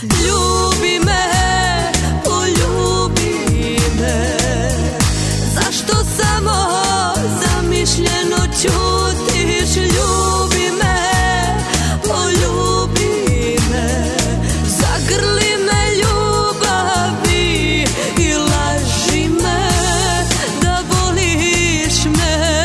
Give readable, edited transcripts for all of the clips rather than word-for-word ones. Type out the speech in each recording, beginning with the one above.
Ljubi me, poljubi me. Zašto samo zamišljeno ćutiš? Ljubi me, poljubi me. Zagrli me ljubavi i laži me da voliš me.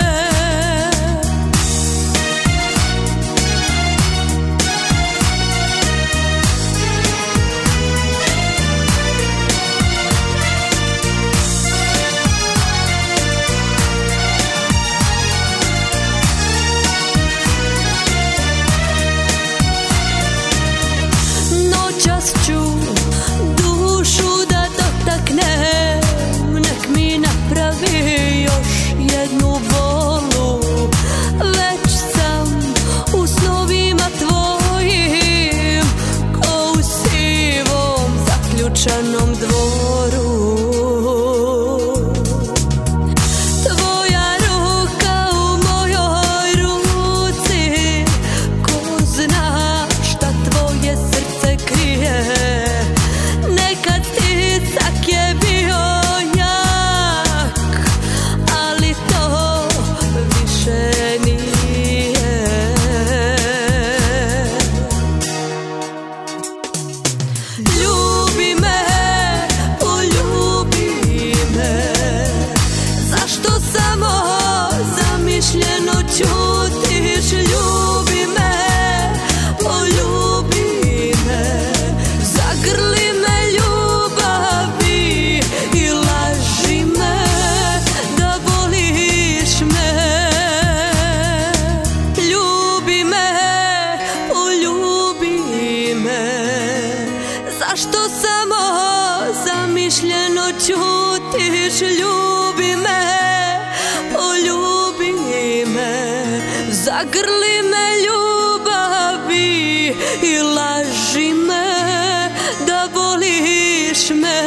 Noćas ću dušu da dotaknem, nek mi napravi još jednu bolu. Već sam u snovima tvojim, ko u sivom zaključanom dvoru. Tvoja ruka u mojoj ruci, ko zna šta tvoje srce krije. Nekad sticak je bio jak, ali to više nije. Ljubi me, poljubi me. Zašto samo zamišljeno ćutiš? Ljubi me, poljubi me. Zagrli me ljubavi i laži me da voliš me. Ljubi me, poljubi me. Zašto samo zamišljeno ćutiš? Ljubi me, poljubi me. Zagrli me ljubavi i laži me da voliš me.